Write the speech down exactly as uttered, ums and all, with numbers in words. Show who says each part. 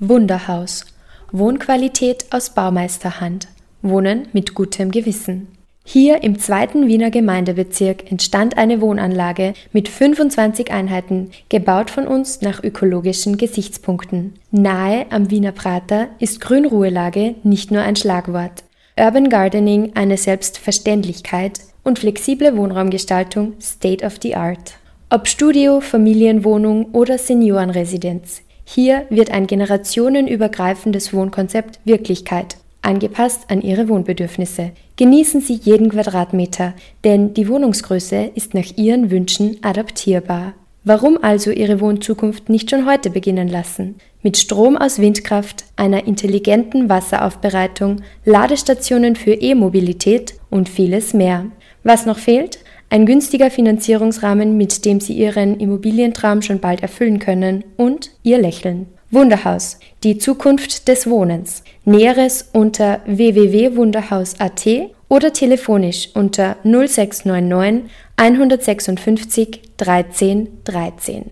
Speaker 1: Wunderhaus. Wohnqualität aus Baumeisterhand. Wohnen mit gutem Gewissen. Hier im zweiten Wiener Gemeindebezirk entstand eine Wohnanlage mit fünfundzwanzig Einheiten, gebaut von uns nach ökologischen Gesichtspunkten. Nahe am Wiener Prater ist Grünruhelage nicht nur ein Schlagwort. Urban Gardening eine Selbstverständlichkeit und flexible Wohnraumgestaltung State of the Art. Ob Studio, Familienwohnung oder Seniorenresidenz. Hier wird ein generationenübergreifendes Wohnkonzept Wirklichkeit, angepasst an Ihre Wohnbedürfnisse. Genießen Sie jeden Quadratmeter, denn die Wohnungsgröße ist nach Ihren Wünschen adaptierbar. Warum also Ihre Wohnzukunft nicht schon heute beginnen lassen? Mit Strom aus Windkraft, einer intelligenten Wasseraufbereitung, Ladestationen für E-Mobilität und vieles mehr. Was noch fehlt? Ein günstiger Finanzierungsrahmen, mit dem Sie Ihren Immobilientraum schon bald erfüllen können und Ihr Lächeln. Wunderhaus, die Zukunft des Wohnens. Näheres unter w w w punkt wunderhaus punkt a t oder telefonisch unter null sechs neun neun eins fünf sechs dreizehn dreizehn.